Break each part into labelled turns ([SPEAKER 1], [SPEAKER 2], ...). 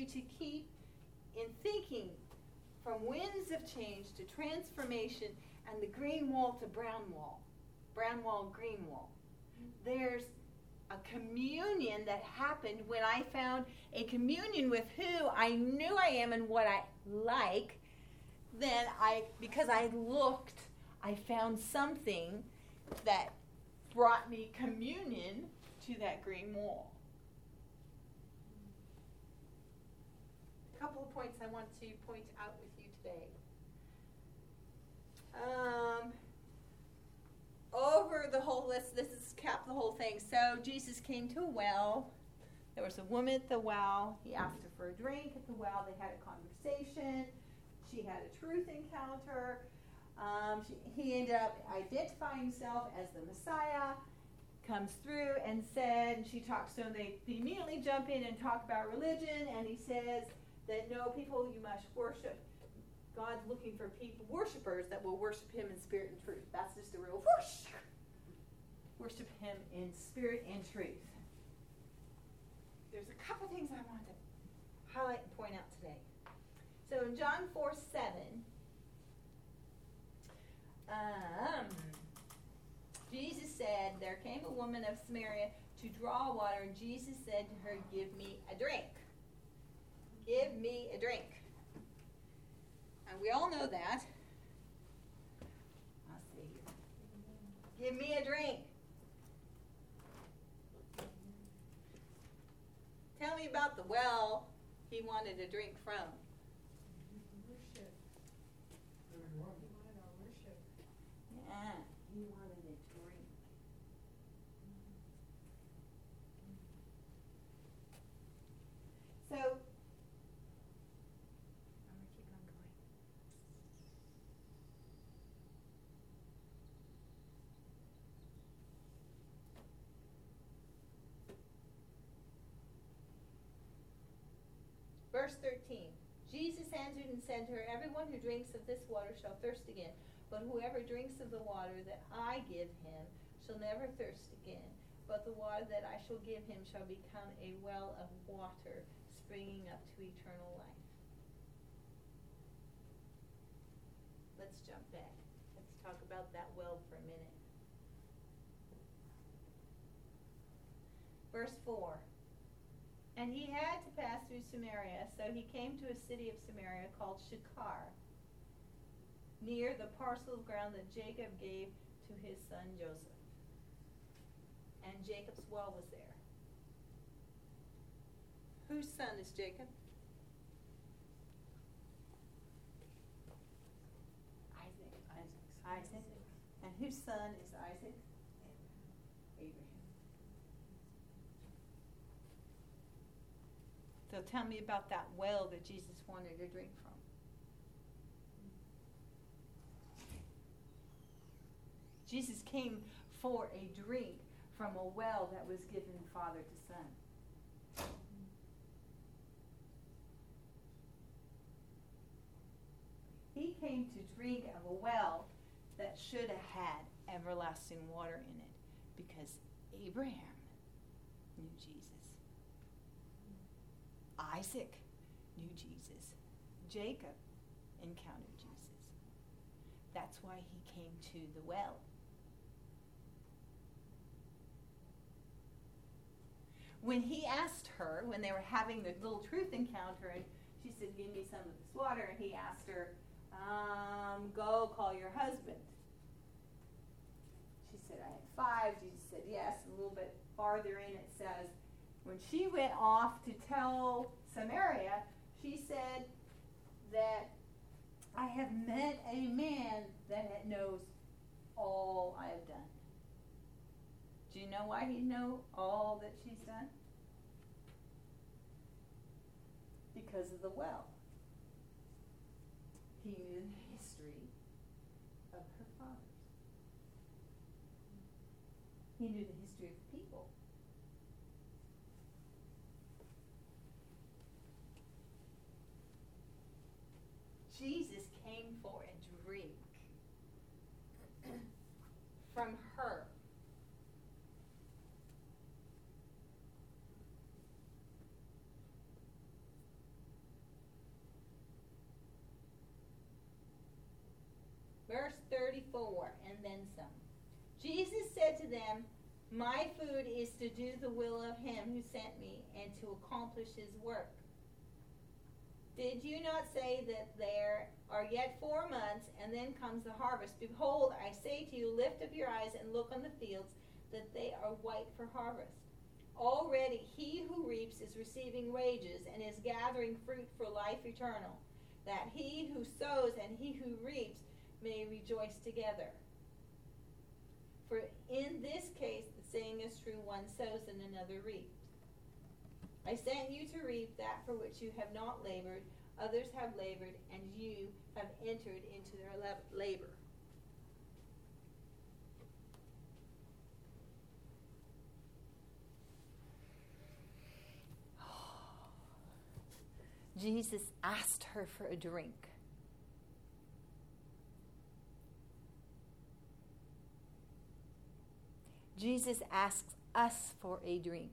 [SPEAKER 1] to keep in thinking from winds of change to transformation and the green wall to brown wall, green wall. There's a communion that happened when I found a communion with who I knew I am and what I like. Then because I looked, I found something that brought me communion to that green wall. A couple of points I want to point out with you today. Over the whole list, this is cap the whole thing. So Jesus came to a well. There was a woman at the well. He asked her for a drink at the well. They had a conversation. She had a truth encounter. He ended up identifying himself as the Messiah, comes through and she talks to him. They immediately jump in and talk about religion, and he says that no, people, you must worship. God's looking for people, worshipers that will worship him in spirit and truth. That's just a real whoosh. Worship him in spirit and truth. There's a couple things I want to highlight and point out today. So in John 4:7, Jesus said, there came a woman of Samaria to draw water, and Jesus said to her, give me a drink. Give me a drink. And we all know that. I'll see here. Give me a drink. Tell me about the well he wanted a drink from.
[SPEAKER 2] Worship. He wanted our worship.
[SPEAKER 1] Yeah, he wanted a drink. So, I'm going to keep on going. Verse 13. Jesus answered and said to her, everyone who drinks of this water shall thirst again, but whoever drinks of the water that I give him shall never thirst again. But the water that I shall give him shall become a well of water springing up to eternal life. Let's jump back. Let's talk about that well for a minute. Verse 4. And he had to pass through Samaria, so he came to a city of Samaria called Sychar, near the parcel of ground that Jacob gave to his son Joseph. And Jacob's well was there. Whose son is Jacob? Isaac. And whose son is Isaac? Abraham. So tell me about that well that Jesus wanted to drink from. Jesus came for a drink from a well that was given father to son. He came to drink of a well that should have had everlasting water in it, because Abraham knew Jesus. Isaac knew Jesus. Jacob encountered Jesus. That's why he came to the well. When he asked her, when they were having the little truth encounter, and she said, give me some of this water, and he asked her, go call your husband. She said, I had 5. Jesus said, yes. And a little bit farther in it says, when she went off to tell Samaria, she said that I have met a man that knows all I have done. Do you know why he knows all that she's done? Because of the well. He knew the history of her fathers. He knew the history of the people. Jesus came for a drink from her. Jesus said to them, "My food is to do the will of him who sent me and to accomplish his work. Did you not say that there are yet 4 months, and then comes the harvest? Behold, I say to you, lift up your eyes and look on the fields, that they are white for harvest. Already he who reaps is receiving wages and is gathering fruit for life eternal, that he who sows and he who reaps may rejoice together. For in this case the saying is true, one sows and another reaps. I sent you to reap that for which you have not labored. Others have labored, and you have entered into their labor." Jesus asked her for a drink. Jesus asks us for a drink.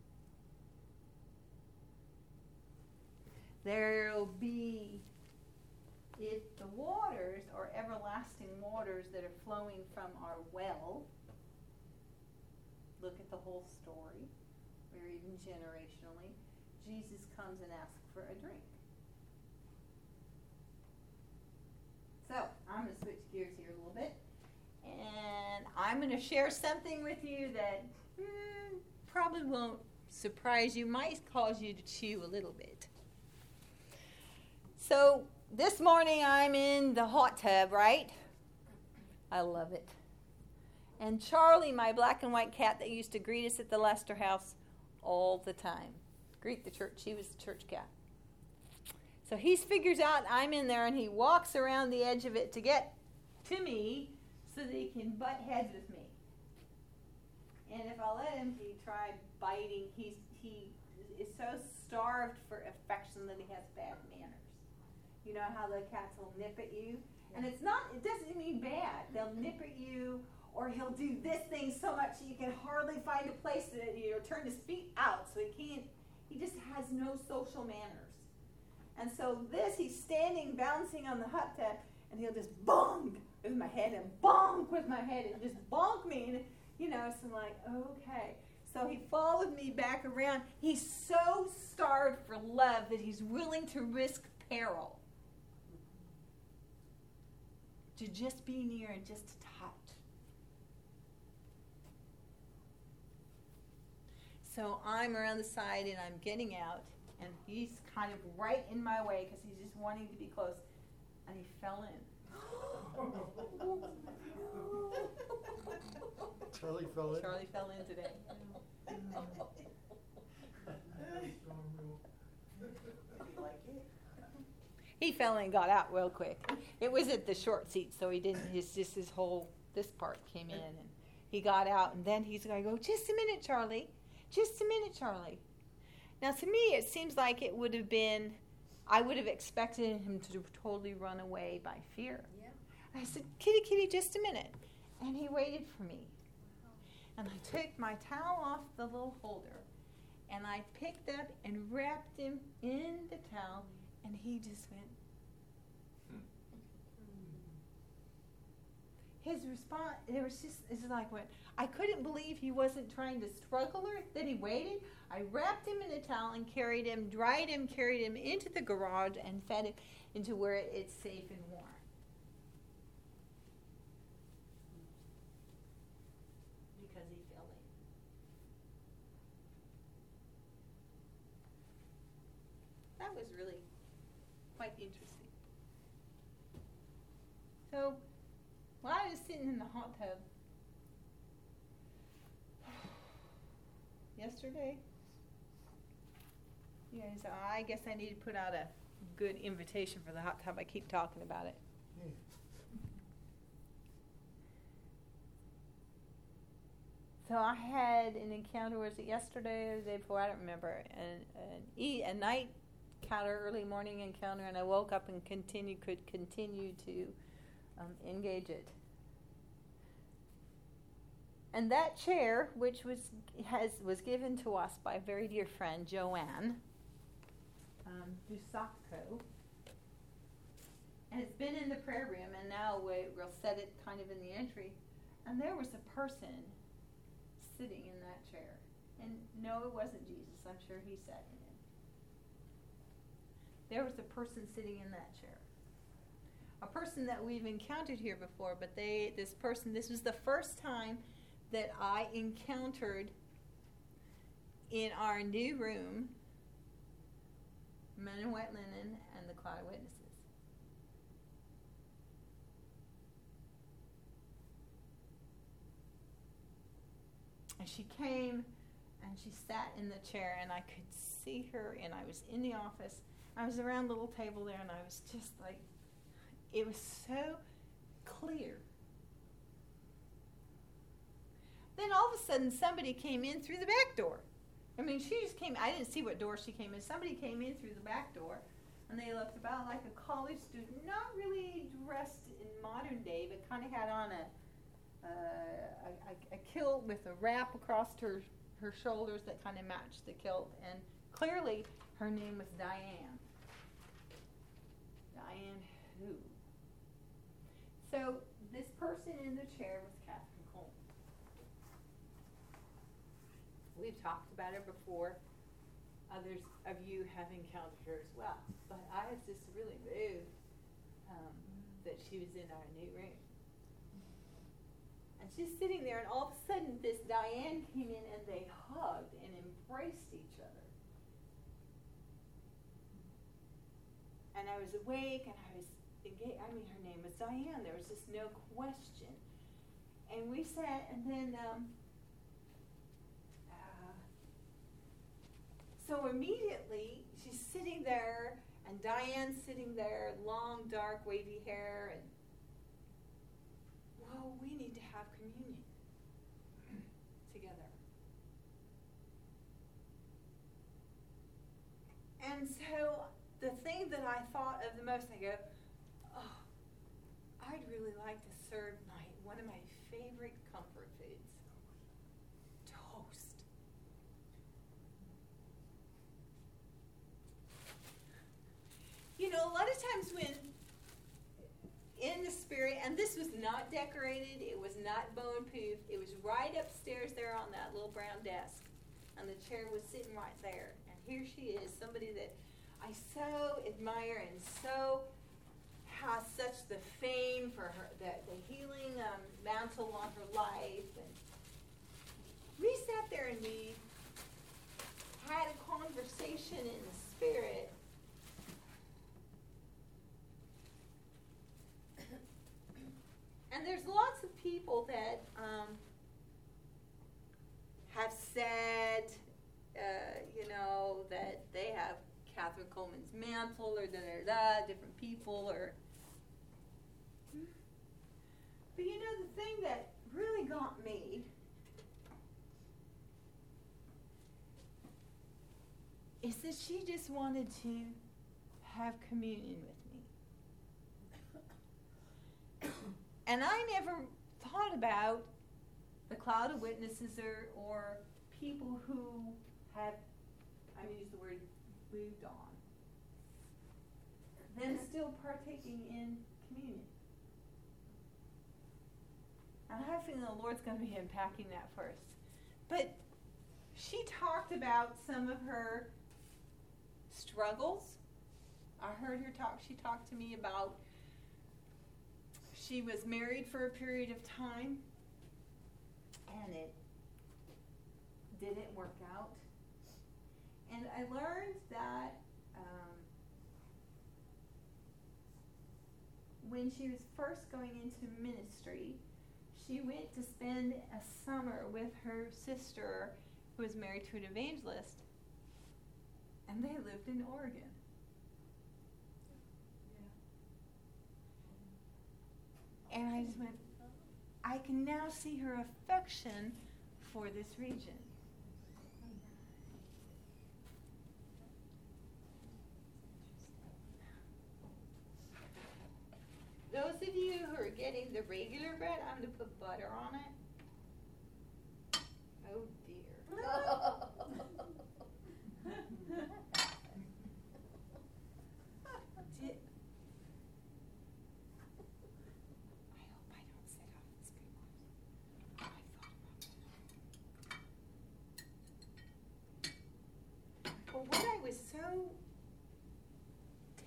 [SPEAKER 1] There'll be, if the waters are everlasting waters that are flowing from our well, look at the whole story, or even generationally, Jesus comes and asks for a drink. So, I'm going to switch gears here a little bit, and I'm going to share something with you that probably won't surprise you, might cause you to chew a little bit. So, this morning I'm in the hot tub, right? I love it. And Charlie, my black and white cat that used to greet us at the Lester house all the time, greet the church, he was the church cat. So he figures out I'm in there, and he walks around the edge of it to get to me so that he can butt heads with me. And if I let him, he tried biting. He is so starved for affection that he has bad manners. You know how the cats will nip at you? And it doesn't mean bad. They'll nip at you, or he'll do this thing so much that you can hardly find a place to turn his feet out. So he just has no social manners. And so he's standing, bouncing on the hot tub, and he'll just bonk with my head and bonk with my head and just bonk me. And, so I'm like, okay. So he followed me back around. He's so starved for love that he's willing to risk peril to just be near and just to touch. So I'm around the side and I'm getting out, and he's kind of right in my way because he's just wanting to be close, and he fell in.
[SPEAKER 3] Charlie fell in?
[SPEAKER 1] Charlie fell in today. He fell in and got out real quick. It was at the short seat, so he didn't. This part came in, and he got out, and then he's going to go, "Just a minute, Charlie. Just a minute, Charlie." Now, to me, it seems like it would have been, I would have expected him to totally run away by fear.
[SPEAKER 2] Yeah.
[SPEAKER 1] I said, "Kitty, just a minute." And he waited for me. And I took my towel off the little holder, and I picked up and wrapped him in the towel, and he just went. His response, it's like what, I couldn't believe he wasn't trying to struggle or that he waited. I wrapped him in a towel and carried him, dried him, carried him into the garage and fed him into where it's safe and warm. Because he fell in. That was really quite interesting. So, while I was sitting in the hot tub yesterday, so I guess I need to put out a good invitation for the hot tub. I keep talking about it.
[SPEAKER 3] Yeah.
[SPEAKER 1] So I had an encounter, was it yesterday or the day before? I don't remember. A night encounter, early morning encounter, and I woke up and could continue to engage it. And that chair, which was given to us by a very dear friend, Joanne Dusakko, and it's been in the prayer room, and now we'll set it kind of in the entry. And there was a person sitting in that chair. And no, it wasn't Jesus. I'm sure he sat in it. There was a person sitting in that chair. A person that we've encountered here before, but this was the first time that I encountered in our new room Men in White Linen and the Cloud of Witnesses. And she came and she sat in the chair, and I could see her, and I was in the office. I was around the little table there, and I was just like, it was so clear. Then all of a sudden, somebody came in through the back door. I mean, she just came. I didn't see what door she came in. Somebody came in through the back door, and they looked about like a college student, not really dressed in modern day, but kind of had on a kilt with a wrap across her shoulders that kind of matched the kilt. And clearly, her name was Diane. Diane who? So this person in the chair was Catherine Coleman. We've talked about her before. Others of you have encountered her as well. But I was just really moved that she was in our new room. And she's sitting there, and all of a sudden this Diane came in, and they hugged and embraced each other. And I was awake, and I was engaged. I mean, her name was Diane. There was just no question. And we sat, and then so immediately she's sitting there, and Diane's sitting there, long, dark, wavy hair, and well, we need to have communion together. And so the thing that I thought of the most, I go, oh, I'd really like to serve one of my favorite comfort foods, toast. You know, a lot of times when in the spirit, and this was not decorated, it was not bone-proofed, it was right upstairs there on that little brown desk, and the chair was sitting right there. And here she is, somebody that I so admire and so has such the fame for her, the healing mantle on her life. And we sat there and we had a conversation in the spirit. And there's lots of people that have said, that they have Catherine Coleman's mantle, or different people, or. But the thing that really got me is that she just wanted to have communion with me. And I never thought about the cloud of witnesses or people who have, I'm going to use the word, moved on, them still partaking in communion. And I have a feeling the Lord's going to be unpacking that first. But she talked about some of her struggles. I heard her talk. She talked to me about she was married for a period of time, and it didn't work out. And I learned that when she was first going into ministry, she went to spend a summer with her sister, who was married to an evangelist, and they lived in Oregon. And I just went, I can now see her affection for this region. Those of you who are getting the regular bread, I'm going to put butter on it. Oh dear.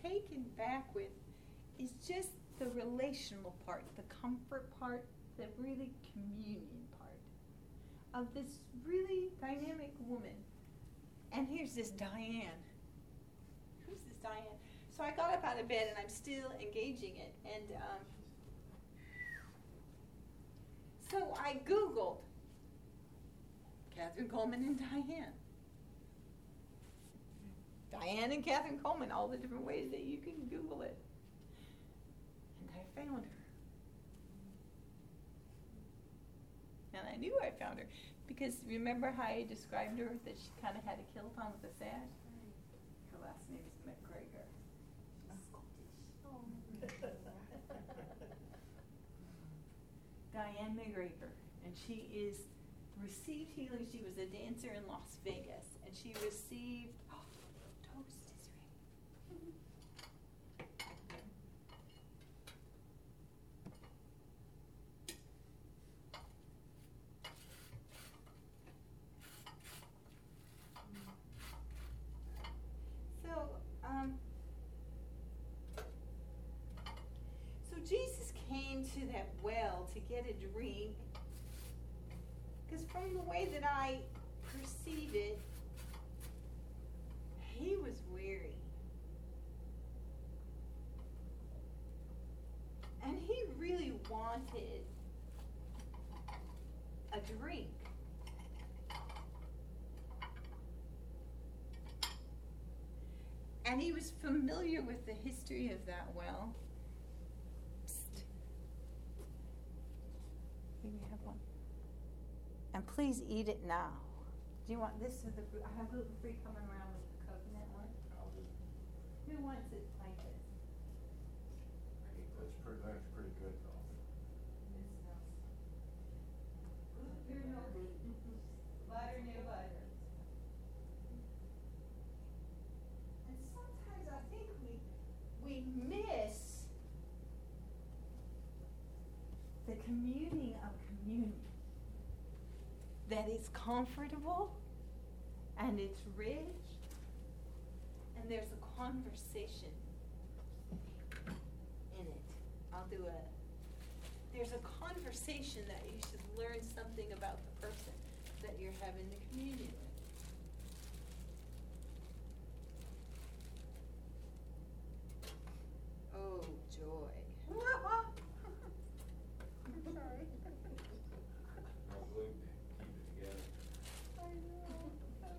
[SPEAKER 1] taken back with is just the relational part, the comfort part, the really communion part of this really dynamic woman. And here's this Diane. Who's this Diane? So I got up out of bed and I'm still engaging it. And so I Googled Kathryn Kuhlman and Diane. Diane and Kathryn Kuhlman, all the different ways that you can Google it. And I found her. And I knew I found her because remember how I described her, that she kind of had a kilt on with a sash? Her last name is McGregor. Diane McGregor, and she received healing. She was a dancer in Las Vegas, and she received toast is ready. So Jesus came to that well to get a drink, because from the way that I perceive it, he was weary. And he really wanted a drink. And he was familiar with the history of that well. Psst. Here we have one. And please eat it now. Do you want this or the fruit? I have gluten-free coming around with the coconut one.
[SPEAKER 3] I'll do it.
[SPEAKER 1] Who wants it like this?
[SPEAKER 3] That's pretty good though.
[SPEAKER 1] This smells. Gluten, no gluten. Butter, no butter. And sometimes I think we miss the communing of communion. That it's comfortable and it's rich and there's a conversation in it. There's a conversation that you should learn something about the person that you're having the communion with. Oh, joy.
[SPEAKER 2] I'm sorry.
[SPEAKER 3] No gluten, keep it together.
[SPEAKER 2] I know.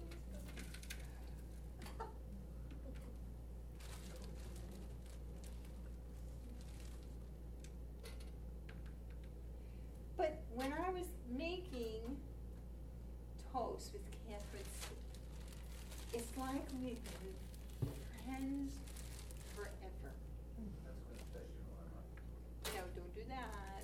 [SPEAKER 1] But when I was making toast with Catherine's, it's like we've been friends forever.
[SPEAKER 3] That's good, especially when I'm
[SPEAKER 1] No, don't do that.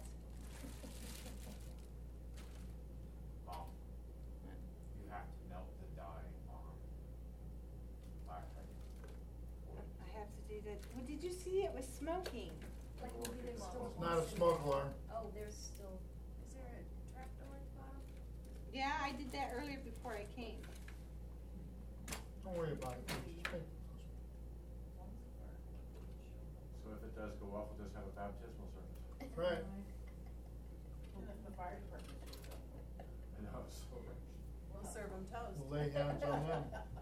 [SPEAKER 3] Mom, you have to melt the dye on fire.
[SPEAKER 1] I have to do that. Well, did you see it was smoking?
[SPEAKER 2] Like we did still.
[SPEAKER 3] It's not a smoke alarm.
[SPEAKER 2] Oh, there's still, is there a trapdoor at the bottom?
[SPEAKER 1] Yeah, I did that earlier before I came.
[SPEAKER 3] Don't worry about it. Just make- So if it does go off, we'll just have a baptismal service. Right.
[SPEAKER 2] The fire department.
[SPEAKER 3] I know, so much.
[SPEAKER 2] We'll serve them toast.
[SPEAKER 3] We'll lay hands on them.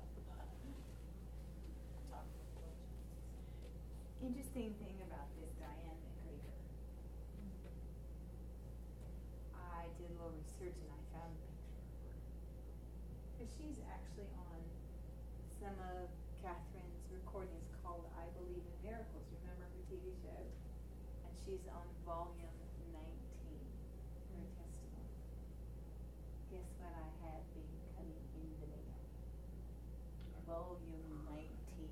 [SPEAKER 1] Interesting thing about this Diane McGregor. I did a little research and I found a picture of her. Because she's actually on some of Catherine's recordings called I Believe in Miracles. Remember her TV show? And she's on volume 19, her testimony. Guess what I have been coming in the mail? Volume 19.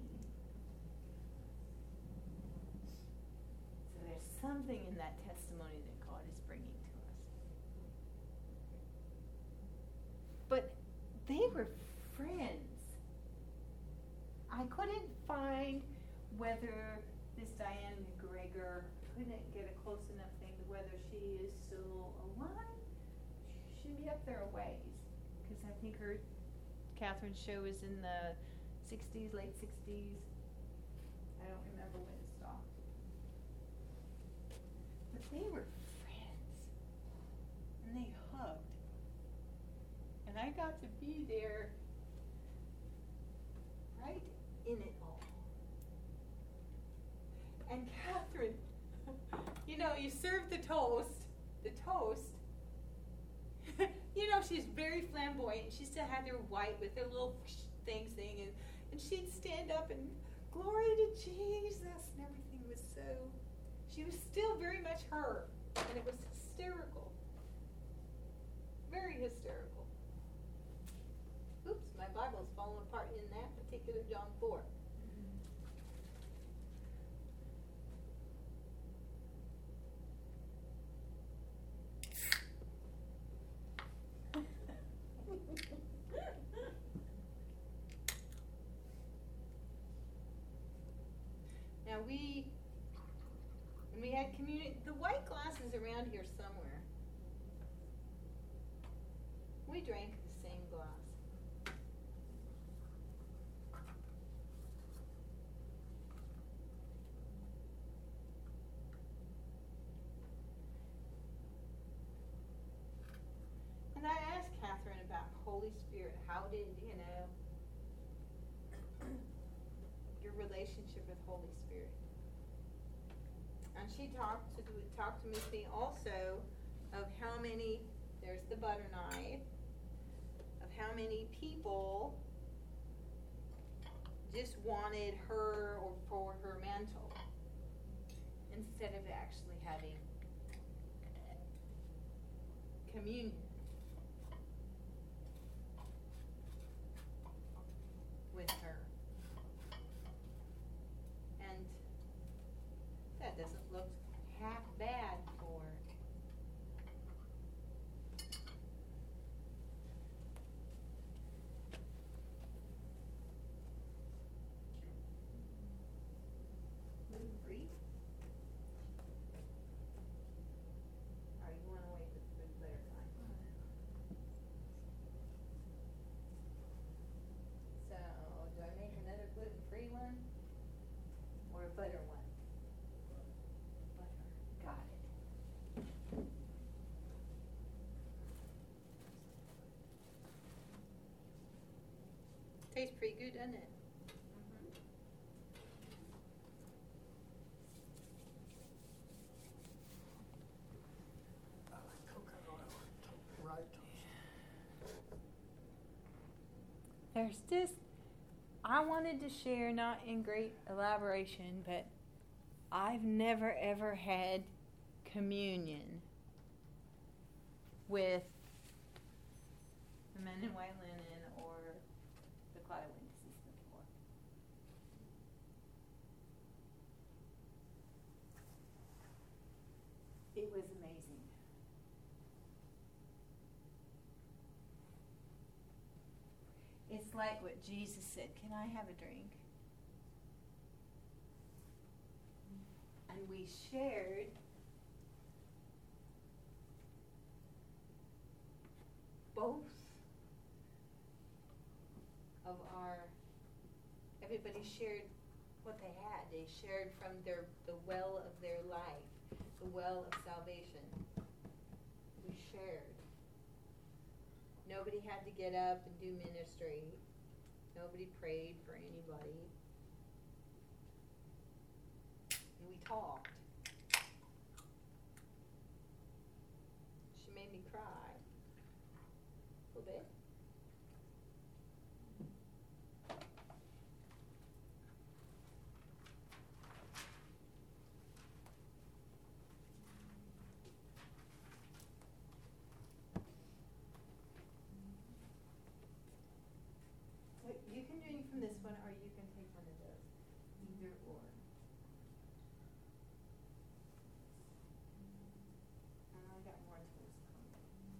[SPEAKER 1] So there's something in that testimony that God is bringing to us. But they were friends. I couldn't find whether this Diane McGregor, couldn't get a close enough thing to whether she is still alive. She should be up there a ways. Because I think Catherine's show is in the 60s, late 60s. I don't remember I got to be there right in it all. And Catherine, you know, you serve the toast, you know, she's very flamboyant. She still had her white with her little thing, and she'd stand up and glory to Jesus, and everything was so, she was still very much her, and it was hysterical. Very hysterical. Oops, my Bible's falling apart in that particular John 4. Now when we had communion, the white glass is around here somewhere. We drank the same glass. And I asked Catherine about Holy Spirit. How did, your relationship with Holy Spirit? And she talked to me also of how many, there's the butter knife, of how many people just wanted her or for her mantle instead of actually having communion with her. And that doesn't look half bad for gluten-free. Or you want to wait for the later time? So, do I make another gluten-free one? Or a butter one? Butter. Got it. Tastes pretty good, doesn't it?
[SPEAKER 4] I like coconut oil, right toast.
[SPEAKER 1] There's this, I wanted to share, not in great elaboration, but I've never ever had communion with the Men in White Linen or the Cloud of Witnesses before. It was amazing. It's like what Jesus said, can I have a drink? And we shared both of everybody shared what they had. They shared from the well of their life, the well of salvation. We shared. Nobody had to get up and do ministry. Nobody prayed for anybody. And we talked. She made me cry. A little bit. You can drink from this one, or you can take one of those. Either or. And I got more toast coming.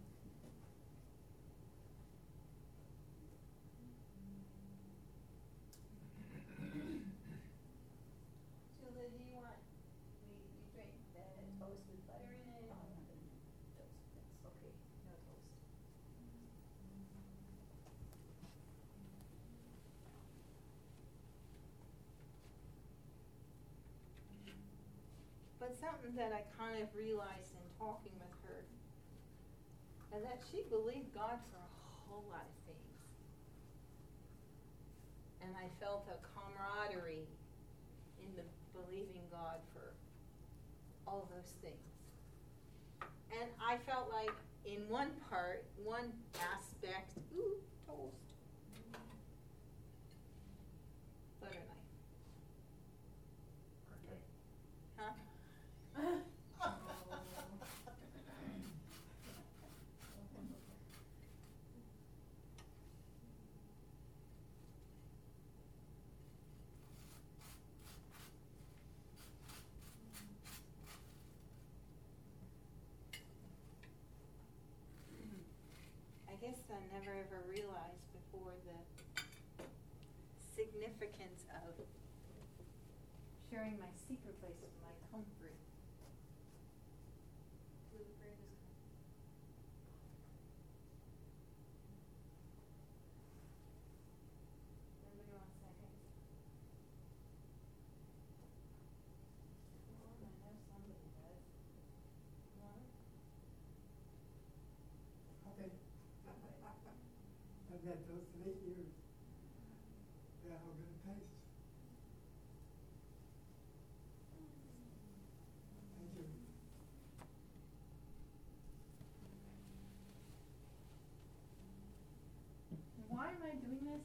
[SPEAKER 1] Julia, do you want you drink the toast with butter in it? Oh, toast. That's okay. No toast. But something that I kind of realized in talking with her, and that she believed God for a whole lot of things. And I felt a camaraderie in the believing God for all those things. And I felt like in one aspect, toast. Butter knife.
[SPEAKER 3] Okay.
[SPEAKER 1] Huh? I guess I never ever realized before the significance of sharing my secret place with my comfort. Anybody want to say hey? Well, I know somebody does. One?
[SPEAKER 4] Okay. I've had those 8 years. Yeah, how good it tastes. Thank you.
[SPEAKER 1] Why am I doing this?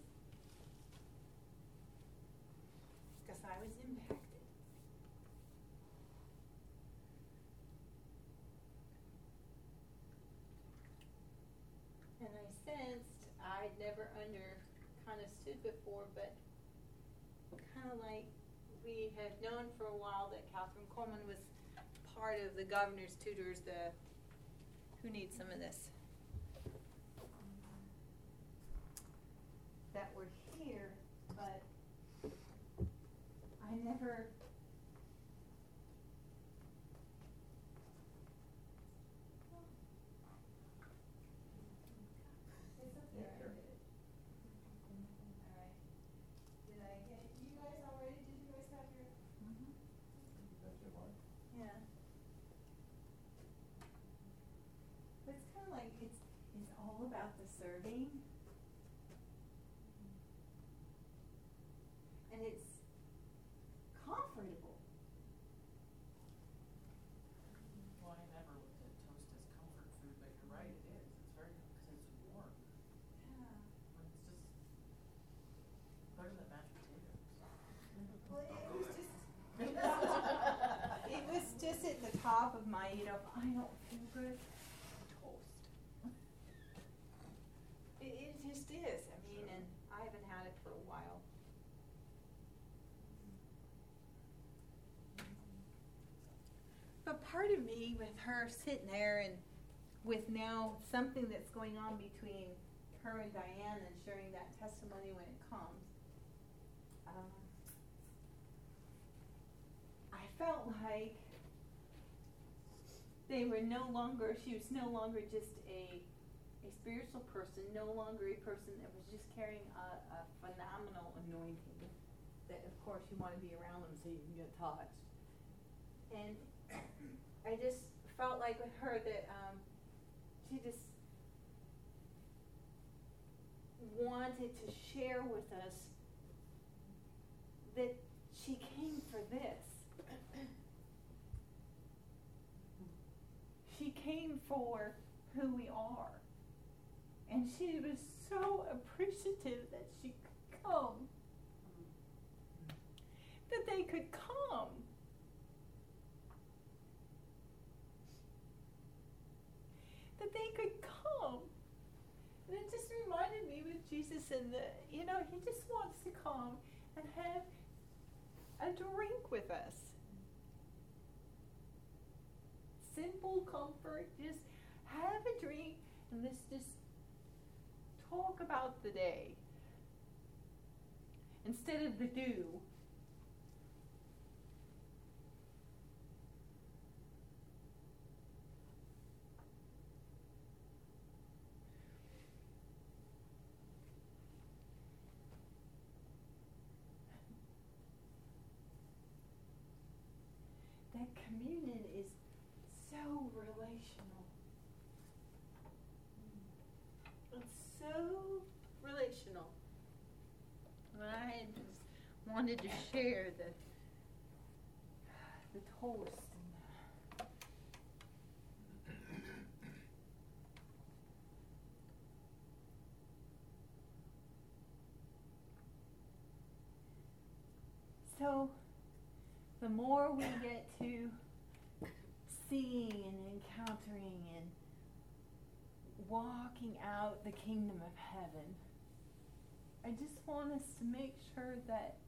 [SPEAKER 1] Because I was impacted. And I sensed I'd never understood before, but kind of like we had known for a while that Catherine Coleman was part of the governor's tutors, who needs some of this? That were here, but I never it's up there, I
[SPEAKER 3] Sure.
[SPEAKER 1] did it. Alright. Did I get you guys already? Did you guys have your
[SPEAKER 3] That's your mark?
[SPEAKER 1] Yeah. But it's kinda like it's all about the serving. And it's comfortable.
[SPEAKER 5] Well, I never looked at toast as comfort food, but you're right, it is. It's very, because it's warm.
[SPEAKER 1] Yeah.
[SPEAKER 5] It's just better than mashed potatoes.
[SPEAKER 1] Well, it was just at the top of my, if I don't feel good, toast. It just is. I mean, and I haven't had it for a while. But part of me, with her sitting there and with now something that's going on between her and Diane and sharing that testimony when it comes, I felt like she was no longer just a spiritual person, no longer a person that was just carrying a phenomenal anointing that of course you want to be around them so you can get touched. And I just felt like with her that she just wanted to share with us that she came for this. She came for who we are. And she was so appreciative that she could come. That they could come. That they could come. And it just reminded me with Jesus and he just wants to come and have a drink with us. Simple comfort, just have a drink and let's just talk about the day instead of the do. That communion is so relational. It's so so relational. And I just wanted to share the toast and so the more we get to seeing and encountering and walking out the kingdom of heaven, I just want us to make sure that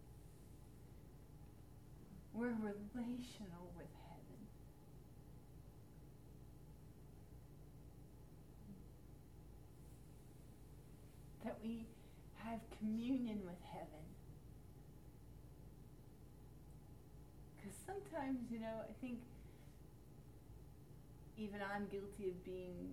[SPEAKER 1] we're relational with heaven. That we have communion with heaven. Because sometimes, I think even I'm guilty of being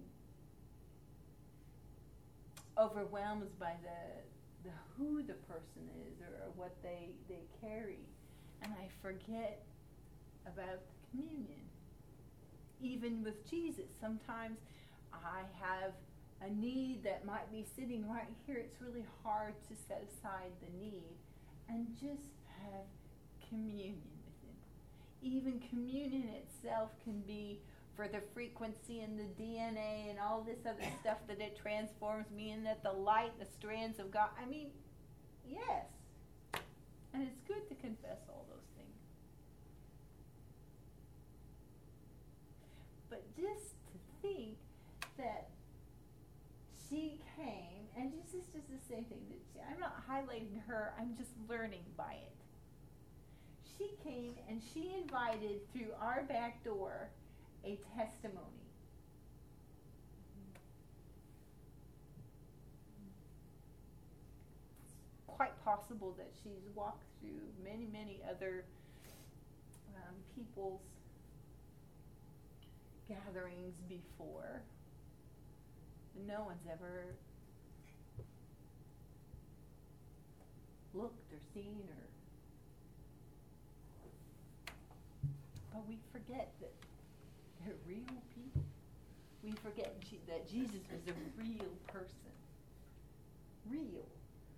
[SPEAKER 1] overwhelmed by the who the person is or what they carry, and I forget about the communion. Even with Jesus, sometimes I have a need that might be sitting right here. It's really hard to set aside the need and just have communion with Him. Even communion itself can be for the frequency and the DNA and all this other stuff that it transforms me, and that the light, the strands of God. I mean, yes. And it's good to confess all those things. But just to think that she came, and this is just the same thing that I'm not highlighting her, I'm just learning by it. She came and she invited through our back door a testimony. It's quite possible that she's walked through many, many other people's gatherings before. No one's ever looked or seen or. But we forget that they're real people. We forget that Jesus was a real person. Real.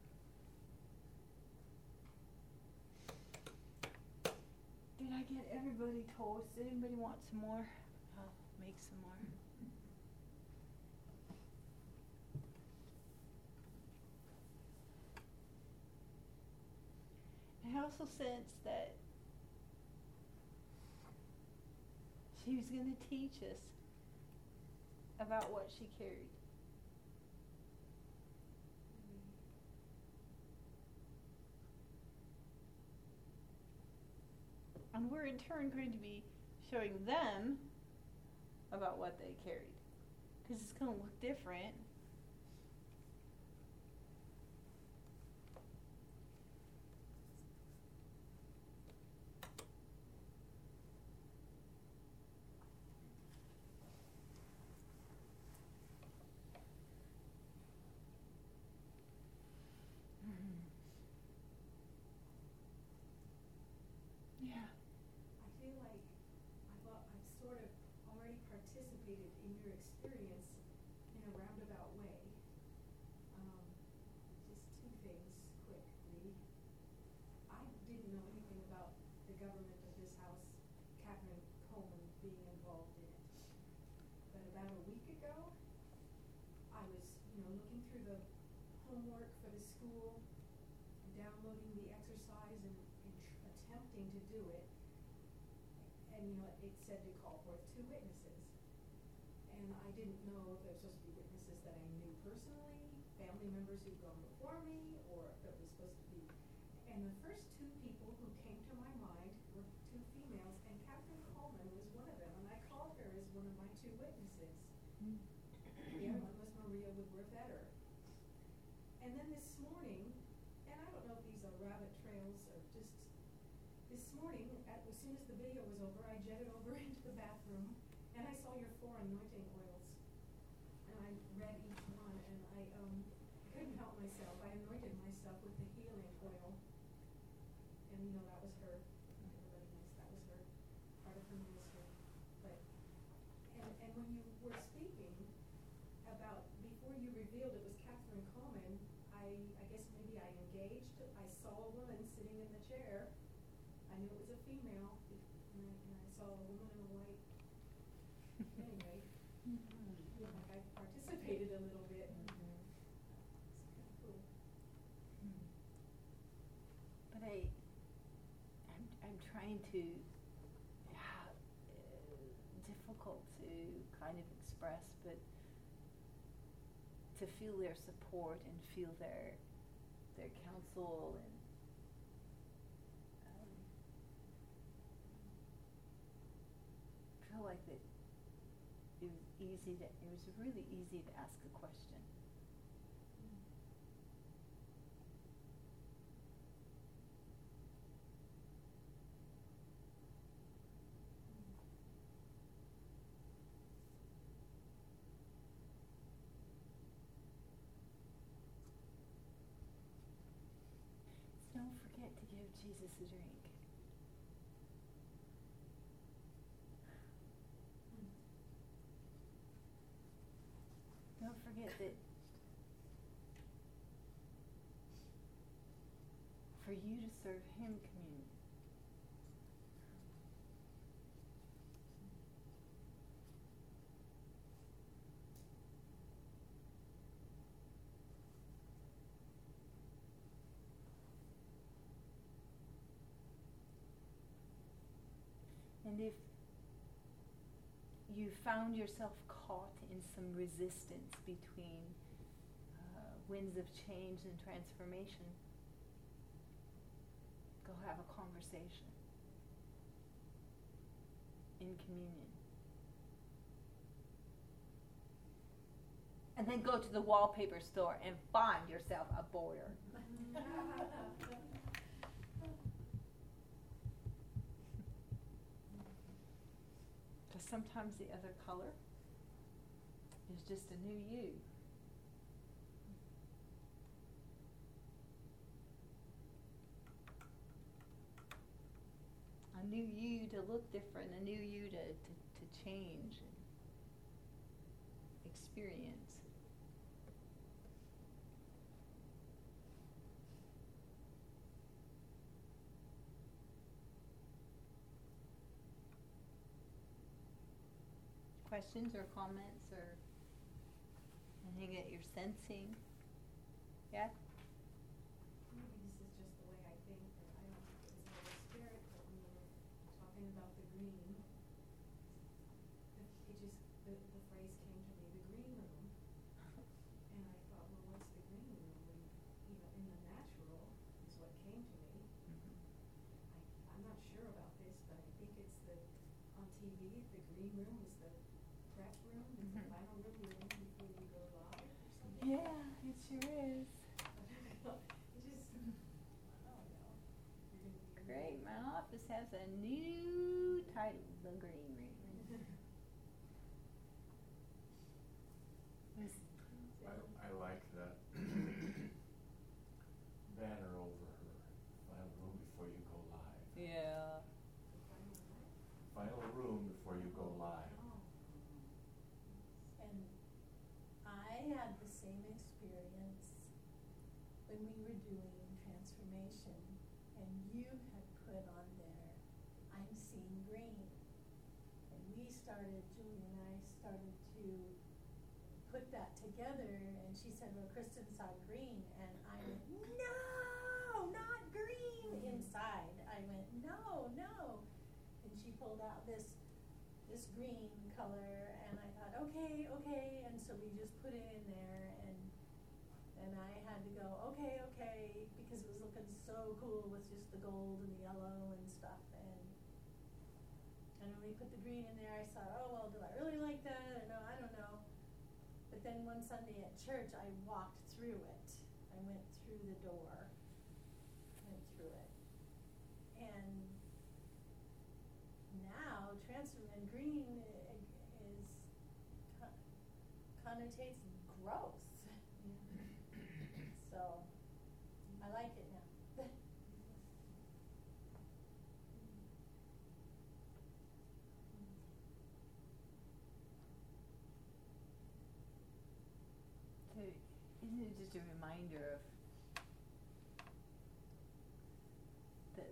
[SPEAKER 1] Did I get everybody toast? Anybody want some more? I'll make some more. I also sensed that she was going to teach us about what she carried. And we're in turn going to be showing them about what they carried. Because it's going to look different.
[SPEAKER 2] participated in your experience in a roundabout way. Just two things quickly. I didn't know anything about the government of this house, Catherine Coleman being involved in it. But about a week ago, I was, looking through the homework for the school, downloading the exercise and attempting to do it. And, it said to call forth 2 witnesses. And I didn't know if it was supposed to be witnesses that I knew personally, family members who'd gone before me, or if it was supposed to be. And the first 2 people who came to my mind were 2 females, and Catherine Coleman was one of them. And I called her as one of my 2 witnesses. The other one was Maria Woodworth-Etter. And then this morning, and I don't know if these are rabbit trails or just this morning, as soon as the video was over, I jetted over into the bathroom, and I saw your 4 anointing oils. And I read each one, and I couldn't help myself. I anointed myself with the healing oil. And that was her. Everybody knows that was her, part of her ministry. But, and when you were speaking about, before you revealed it was Catherine chair. I knew it was a female, and I saw a woman in a white. Anyway, like I participated a little bit. It's kind of cool.
[SPEAKER 1] But I'm trying to, difficult to kind of express, but to feel their support and feel their counsel and feel like that it was really easy to ask a question. So don't forget to give Jesus a drink. Don't forget that for you to serve Him communion. And if you found yourself caught in some resistance between winds of change and transformation, go have a conversation in communion. And then go to the wallpaper store and find yourself a border. Because sometimes the other color is just a new you. A new you to look different, a new you to change and experience. Questions or comments or anything that you're sensing? Yeah?
[SPEAKER 2] Maybe this is just the way I think, but I don't think it was the Holy Spirit, but when we were talking about the green, the phrase came to me, the green room. And I thought, well, what's the green room? In the natural is what came to me. I'm not sure about this, but I think it's on TV, the green room is the prep room, it's the final room you in before you go live or something.
[SPEAKER 1] Yeah, it sure is. Great, my office has a new title, The Green Room.
[SPEAKER 3] I like that banner over her, final room before you go live.
[SPEAKER 1] Yeah.
[SPEAKER 3] Final room before you go live.
[SPEAKER 6] And I had the same experience when we were doing transformation, and you had put on there, I'm seeing green. And Julie and I started to put that together, and she said, well, Kristen saw green, and I went, no, not green, inside. I went, no. And she pulled out this green color, and I thought, okay, and so we just put it in there, and I had to go, okay, because it was looking so cool with just the gold and the yellow and stuff, and when we put the green in there, I thought, oh, well, do I really like that, or no, I don't know. But then one Sunday at church, I walked through it. I went through the door, and now transform green is connotates growth. So I like it now.
[SPEAKER 1] So isn't it just a reminder of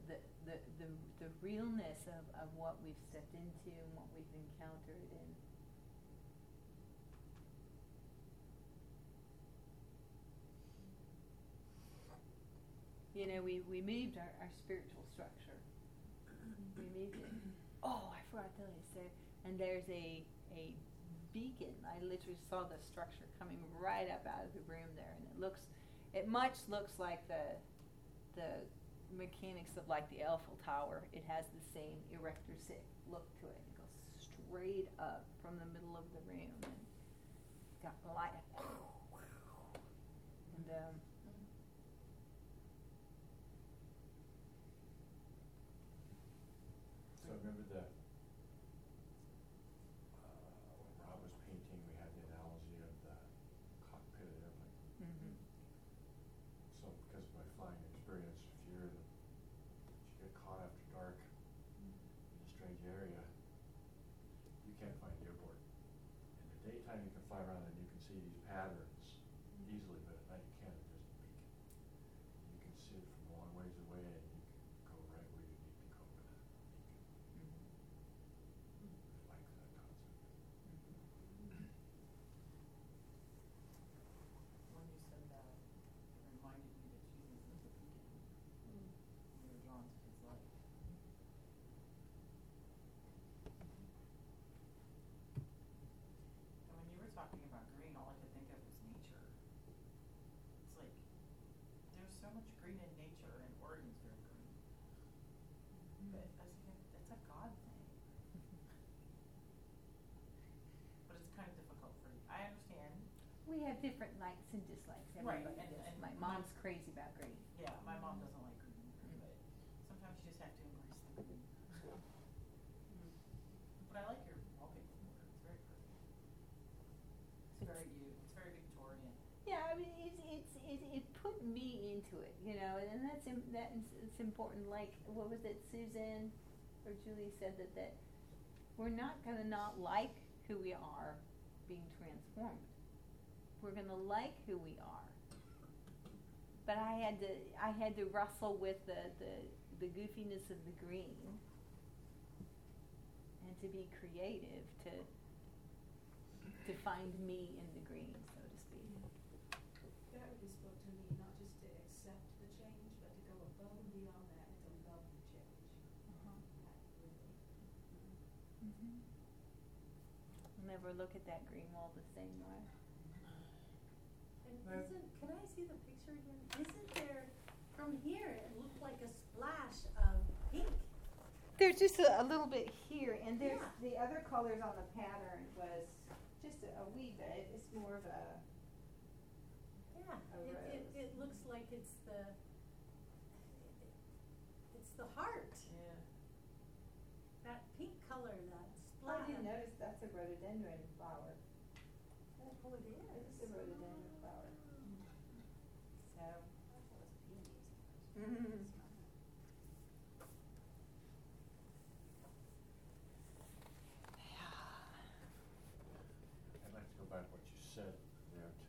[SPEAKER 1] the realness of what we've stepped into and what we've encountered. And you know, we moved our spiritual structure. We moved it. Oh, I forgot to tell you. So, and there's a beacon. I literally saw the structure coming right up out of the room there, and it much looks like the mechanics of like the Eiffel Tower. It has the same erector sick look to it. It goes straight up from the middle of the room, and it's got light. And
[SPEAKER 3] So remember that, when Rob was painting, we had the analogy of the cockpit of the airplane.
[SPEAKER 1] mhm.
[SPEAKER 3] So because of my flying experience, if you get caught after dark in a strange area, you can't find the airport. In the daytime, you can fly around and you can see these patterns easily, but at night you can't. There's a beacon. You can see it from a long ways away, and you can go right where you need to go with that beacon. I like that concept.
[SPEAKER 5] When you said that, it reminded me that Jesus is the beacon. We were drawn to his light. And when you were talking about green, all I could think of was nature. It's like, there's so much green in nature, and Oregon's very green. But I was thinking, that's a God thing. But it's kind of difficult for you. I understand.
[SPEAKER 1] We have different likes and dislikes.
[SPEAKER 5] Right,
[SPEAKER 1] Everybody
[SPEAKER 5] and-
[SPEAKER 1] does.
[SPEAKER 5] and
[SPEAKER 1] My
[SPEAKER 5] my-
[SPEAKER 1] mom's crazy about green.
[SPEAKER 5] Yeah, my mom doesn't like green, but sometimes you just have to embrace the green. But I like your wallpaper border. It's very pretty. It's very you. It's very Victorian.
[SPEAKER 1] Yeah, I mean, it put me into it, you know, and it's important. Like, what was it, Susan or Julie said that we're not gonna not like who we are being transformed. We're gonna like who we are. But I had to wrestle with the goofiness of the green, and to be creative to find me in the green, so to speak.
[SPEAKER 2] That really spoke to me, not just to accept the change, but to go above and beyond that and to love the change.
[SPEAKER 1] Uh-huh.
[SPEAKER 2] That really.
[SPEAKER 1] I'll never look at that green wall the same way.
[SPEAKER 6] And
[SPEAKER 4] Right.
[SPEAKER 6] can I see the picture again? Isn't there, from here, it looked like a splash of pink.
[SPEAKER 1] There's just a little bit here, and there's
[SPEAKER 6] Yeah.
[SPEAKER 1] the other colors on the pattern was just a wee bit. It's more of a
[SPEAKER 6] Yeah,
[SPEAKER 1] A rose.
[SPEAKER 6] it looks like it's the heart,
[SPEAKER 5] Yeah.
[SPEAKER 6] that pink color, that
[SPEAKER 1] Oh, I
[SPEAKER 6] splash.
[SPEAKER 1] didn't notice that's a rhododendron flower.
[SPEAKER 6] Oh, it is.
[SPEAKER 1] It's a rhododendron flower. So. Mhm.
[SPEAKER 3] I'd like to go back to what you said there to,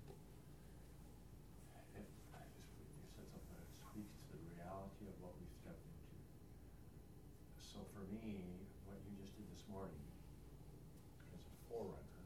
[SPEAKER 3] you said something that speaks to the reality of what we've stepped into. So for me, what you just did this morning as a forerunner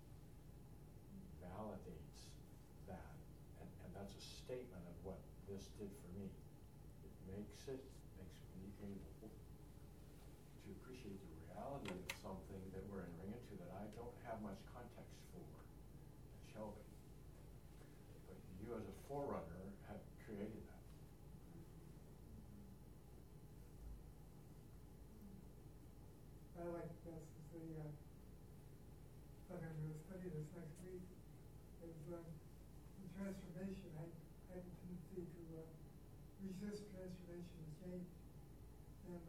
[SPEAKER 3] validates that, and that's a statement of what this did for me. It makes me able to appreciate the reality of something that we're entering into that I don't have much context for at Shelby. But you as a forerunner have created that.
[SPEAKER 4] I like this, is the, I'm gonna study this next week, is, the transformation. I have a tendency to, resist transformation and change. And,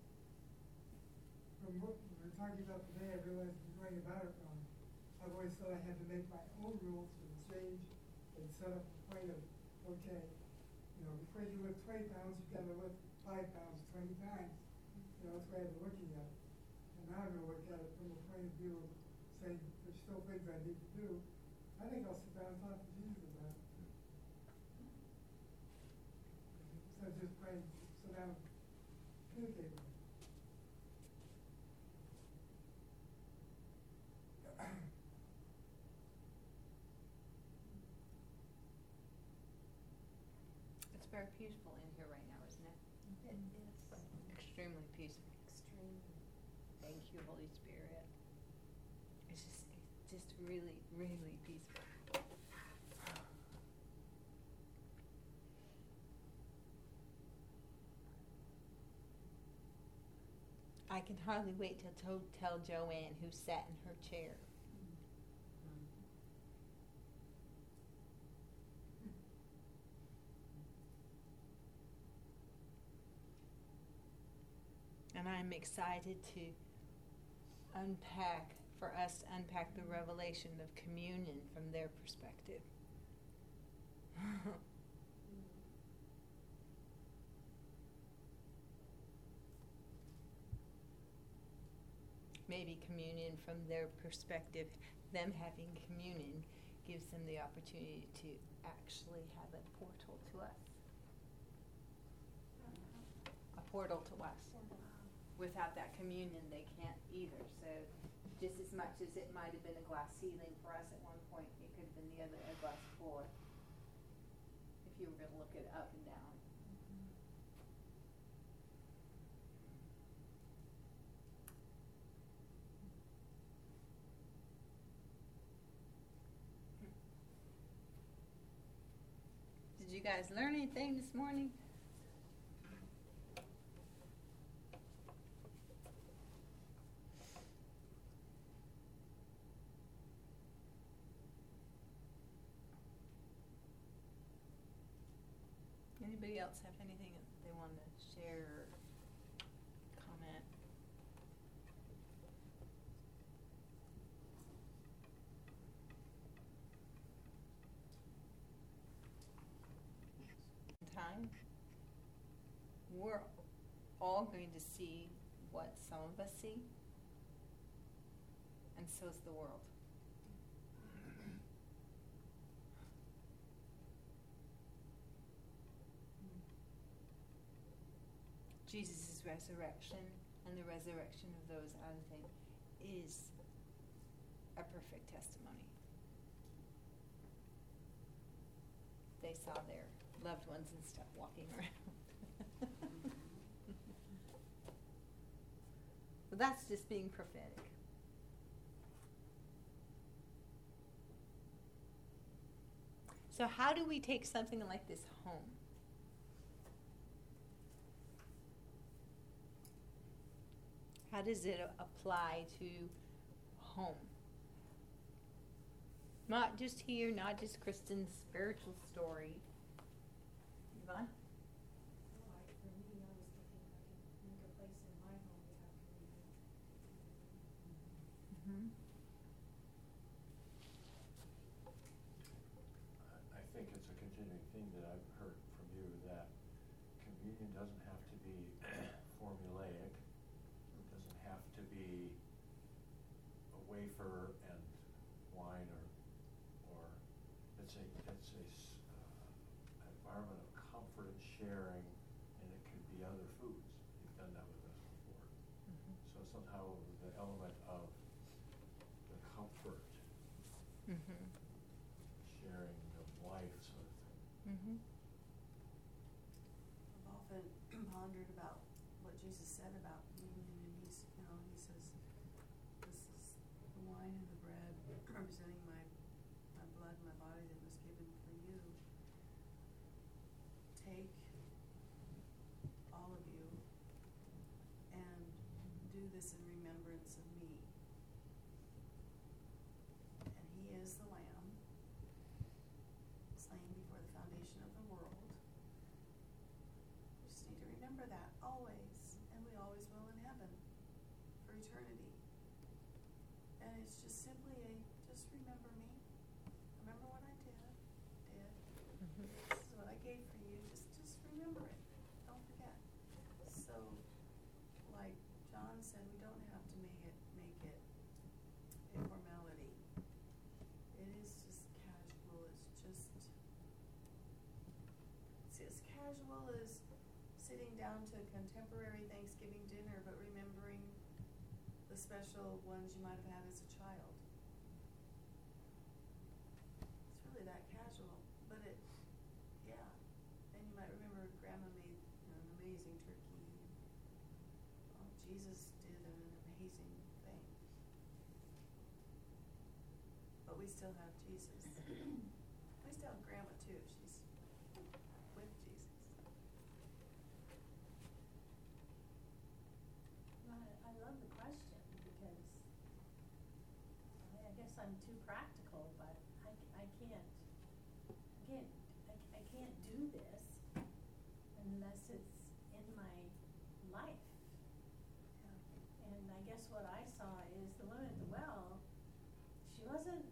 [SPEAKER 4] from what we were talking about today, I realized I'm going about it wrong. I've always thought I had to make my own rules for the change and set up a point of, okay, you know, before you lift 20 pounds, you've got to lift 5 pounds 20 times. You know, that's the way I've been looking at it. And now I'm going to look at it from a point of view of saying, there's still things I need to do. I think I'll sit down and talk to Jesus about it. Instead of just praying, sit down and communicate
[SPEAKER 1] very peaceful in here right now, isn't it?
[SPEAKER 6] It is
[SPEAKER 1] Extremely peaceful.
[SPEAKER 6] extremely.
[SPEAKER 1] Thank you, Holy Spirit. It's just really, really peaceful. I can hardly wait to tell Joanne who sat in her chair. And I'm excited to for us to unpack the revelation of communion from their perspective. Maybe communion from their perspective, them having communion gives them the opportunity to actually have a portal to us. A portal to us. Without that communion, they can't either. So just as much as it might have been a glass ceiling for us at one point, it could have been the other, a glass floor, if you were going to look at it up and down. Did you guys learn anything this morning? Anybody else have anything that they want to share or comment? Time, we're all going to see what some of us see, and so is the world. Jesus' resurrection and the resurrection of those out of him is a perfect testimony. They saw their loved ones and stuff walking around. So that's just being prophetic. So how do we take something like this home? How does it apply to home? Not just here, not just Kristen's spiritual story. Yvonne?
[SPEAKER 2] Well, for me, I was thinking I can make a place in my home to have communion.
[SPEAKER 1] Mm-hmm.
[SPEAKER 3] I think it's a continuing theme that I've heard from you, that communion doesn't have to be formulaic. It doesn't have to be a wafer and wine, or it's an environment of comfort and sharing, and it could be other foods. You've done that with us before.
[SPEAKER 1] Mm-hmm.
[SPEAKER 3] So somehow the element of the comfort,
[SPEAKER 1] Mm-hmm.
[SPEAKER 3] sharing of life sort of thing.
[SPEAKER 1] Mm-hmm.
[SPEAKER 5] I've often pondered about what Jesus said about communion, and he says, this is the wine and the bread representing my blood and my body that was given for you. Take, all of you, and do this in remembrance of me. And he is the Lamb, slain before the foundation of the world. We just need to remember that always, and we always will in heaven for eternity. And it's just simply just remember me. Remember what I did.
[SPEAKER 1] Mm-hmm.
[SPEAKER 5] This is what I gave for you. Just remember it. Don't forget. So, like John said, we don't have to make it a formality. It is just casual. It's as casual as sitting down to a contemporary Thanksgiving dinner, but remembering the special ones you might have had as a child. It's really that casual, but and you might remember we still have Jesus. We still have Grandma too. She's with Jesus.
[SPEAKER 6] I love the question because I guess I'm too practical, but I can't do this unless it's in my life. And I guess what I saw is the woman at the well, she wasn't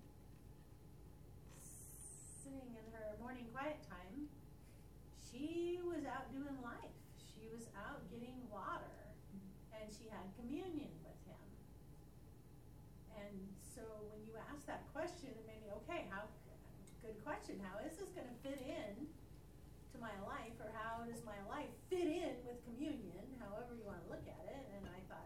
[SPEAKER 6] sitting in her morning quiet time. She was out doing life. She was out getting water, and she had communion with him. And so when you ask that question, it made me, okay, good question. How is this going to fit in to my life, or how does my life fit in with communion, however you want to look at it? And I thought,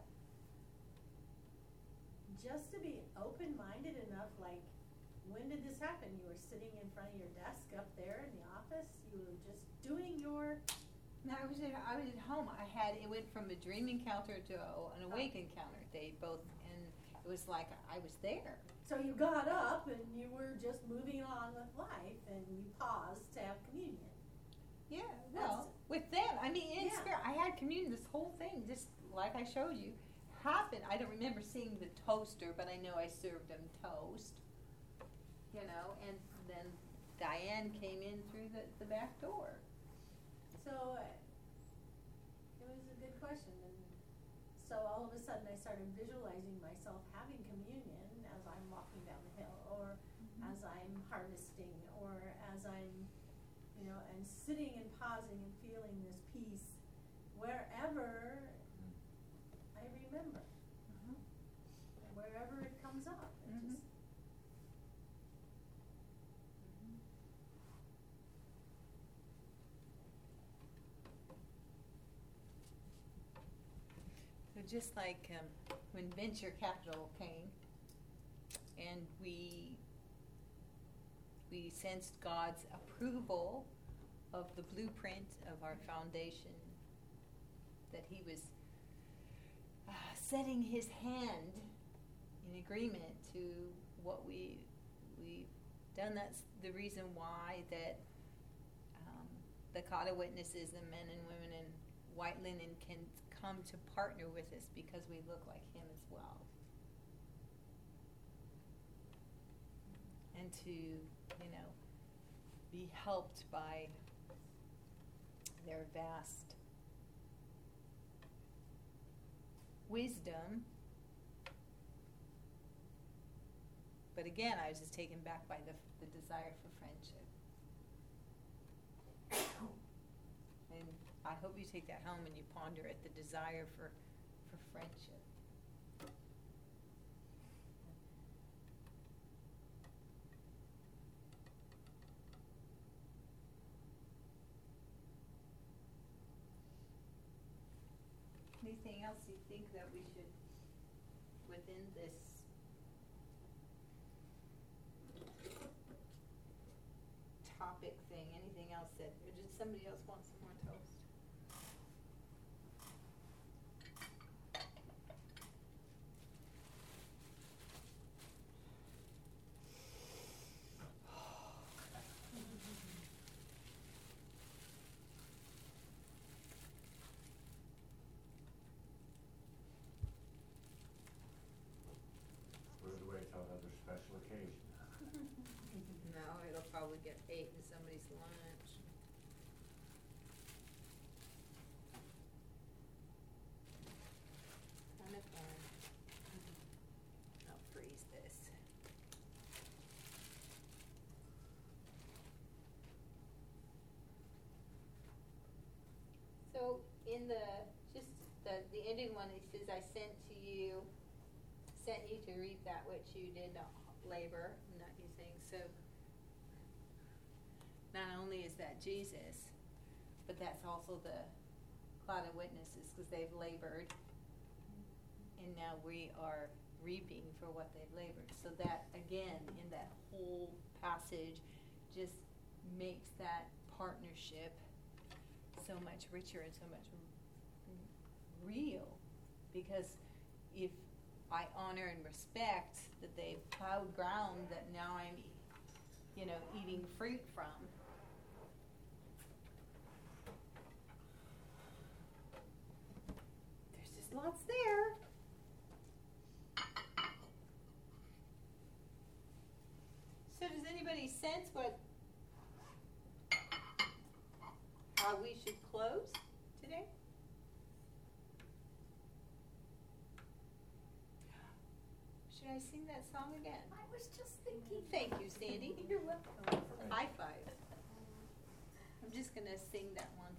[SPEAKER 6] just to be open-minded enough, like, when did this happen? You were sitting in front of your desk up there in the office. You were just doing your.
[SPEAKER 1] No, I was at home. It went from a dream encounter to an awake encounter. They both, and it was like I was there.
[SPEAKER 6] So you got up and you were just moving on with life, and you paused to have communion.
[SPEAKER 1] Yeah, well, with them, I mean, in
[SPEAKER 6] Yeah.
[SPEAKER 1] spirit, I had communion. This whole thing, just like I showed you, happened. I don't remember seeing the toaster, but I know I served them toast. You know, and then Diane came in through the back door.
[SPEAKER 6] So it was a good question, and so all of a sudden I started visualizing myself having communion as I'm walking down the hill, or as I'm harvesting, or as I'm, and sitting and pausing and feeling this peace wherever I remember, wherever it comes up. It just.
[SPEAKER 1] So just like when venture capital came, and we sensed God's approval of the blueprint of our foundation, that He was setting His hand in agreement to what we've done. That's the reason why that the Kata witnesses, the men and women in white linen, can come to partner with us because we look like Him as well. And to, be helped by their vast wisdom. But again, I was just taken back by the desire for friendship. And I hope you take that home and you ponder it, the desire for friendship. Anything else you think that we should, within this topic thing, anything else that, or did somebody else want some more toast?
[SPEAKER 3] Put it away till another special occasion.
[SPEAKER 1] No, it'll probably get ate in somebody's lunch. Kind of fun. I'll freeze this. So in the ending one, it says, I sent you to reap that which you did not labor, not you saying. So not only is that Jesus, but that's also the cloud of witnesses, because they've labored, and now we are reaping for what they've labored. So that, again, in that whole passage, just makes that partnership so much richer and so much real. Because if I honor and respect that they've plowed ground that now I'm, eating fruit from. There's just lots there. So does anybody sense how we should close today? Should I sing that song again?
[SPEAKER 6] I was just thinking.
[SPEAKER 1] Thank you, Sandy.
[SPEAKER 6] You're welcome.
[SPEAKER 1] High five. I'm just gonna sing that one